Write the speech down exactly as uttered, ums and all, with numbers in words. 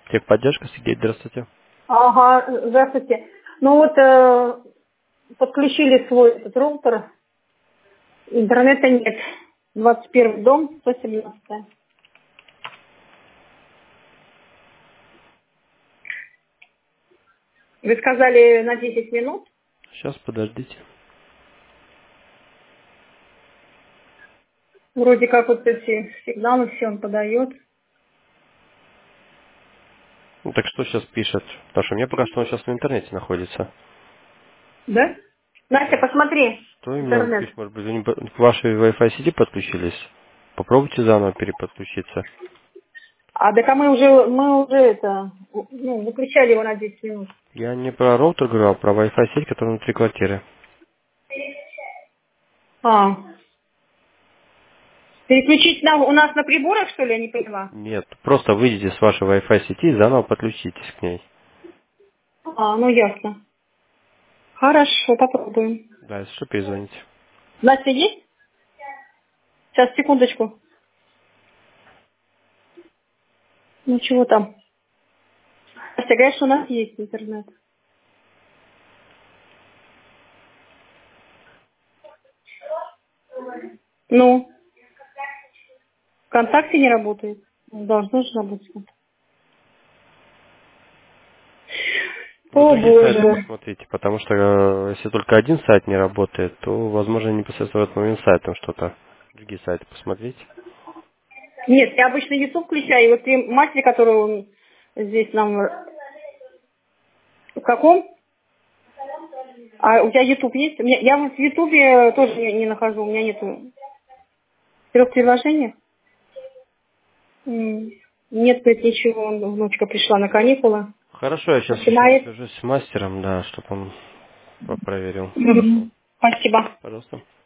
Техподдержка, Сергей, здравствуйте. Ага, здравствуйте. Ну вот э, подключили свой этот роутер, интернета нет. двадцать первый дом, сто семнадцать. Вы сказали на десять минут. Сейчас, подождите. Вроде как вот эти сигналы все он подает. Ну, так что сейчас пишет? Потому что мне пока что он сейчас в интернете находится. Да? Настя, Да. посмотри Что именно он интернет. пишет? Может быть, вы не по- к вашей Wi-Fi сети подключились? Попробуйте заново переподключиться. А так а мы уже, мы уже это, ну, выключали его на десять минут. Я не про роутер говорю, а про Wi-Fi сеть, которая внутри квартиры. А, переключить на, у нас на приборах, что ли, я не поняла? Нет, просто выйдите с вашей Wi-Fi сети и заново подключитесь к ней. А, ну ясно. Хорошо, попробуем. Да, если что, перезвоните. Настя есть? Сейчас, секундочку. Ну чего там? Настя, говорят, что у нас есть интернет. Ну, ВКонтакте не работает. Ну, должно же работать. Вы О, другие сайты боже. посмотрите, потому что э, если только один сайт не работает, то, возможно, непосредственно в этот момент сайтом что-то. Другие сайты посмотрите. Нет, я обычно YouTube включаю. И вот при матери, которую он здесь нам... В каком? А у тебя YouTube есть? У меня- Я вот в YouTube тоже не, не нахожу. У меня нету трех приложений. М, Нет, говорит, ничего. Внучка пришла на каникулы. Хорошо, я сейчас еще Начинает. свяжусь с мастером, да, чтобы он по- проверил. Мгм. Спасибо. Пожалуйста.